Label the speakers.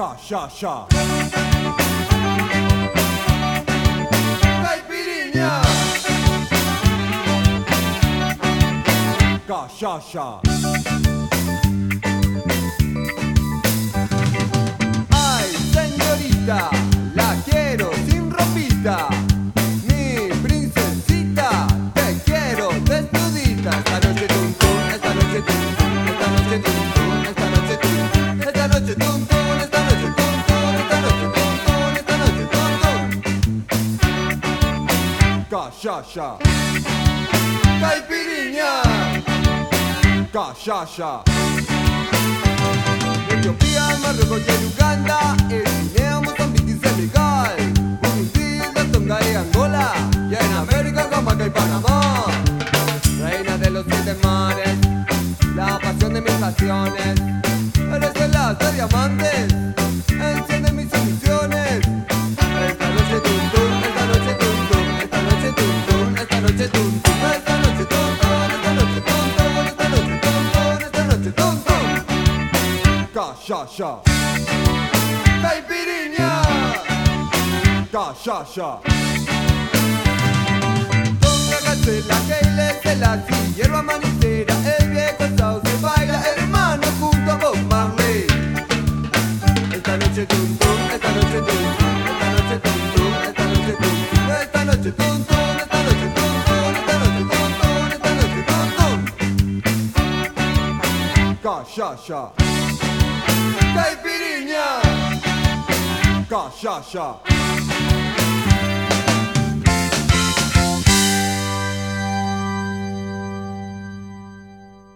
Speaker 1: Cachaça.
Speaker 2: Caipirinha.
Speaker 1: Cachaça.
Speaker 2: Ay, señorita, la quiero sin ropita. Mi princesita, te quiero desnudita. Esta noche tum tum, esta noche tum tum, esta noche tum tum, esta noche tum tum, esta noche tum tum, esta noche tum tum, esta noche tum tum, esta noche tum tum.
Speaker 1: Cachaça.
Speaker 2: Caipirinha.
Speaker 1: Cachaça.
Speaker 2: Etiopía, Marruecos y Uganda, Guinea, Mozambique y Senegal, Burundi, Tonga y Angola, y en América, Jamaica y Panamá. Reina de los 7 mares, la pasión de mis pasiones, eres el as de diamantes, enciende mis ilusiones. Esta noche tum tum, esta noche tum tum, esta noche tum tum, esta noche tum tum, esta noche tum tum, esta noche tum tum, esta noche tum tum, esta noche tum tum.
Speaker 1: Cachaça.
Speaker 2: Caipirinha.
Speaker 1: Cachaça.
Speaker 2: Tonga, Gacela, Keile, Selassie, hierba manicera, el viejo sauce baila, hermano junto a Bob Marley. Esta noche tum tum, esta noche tum tum, esta noche tum tum, esta noche tum tum, esta noche tum tum, esta noche tum tum, esta noche tum tum, esta noche tum tum.
Speaker 1: Cachaça.
Speaker 2: Caipirinha.
Speaker 1: Cachaça.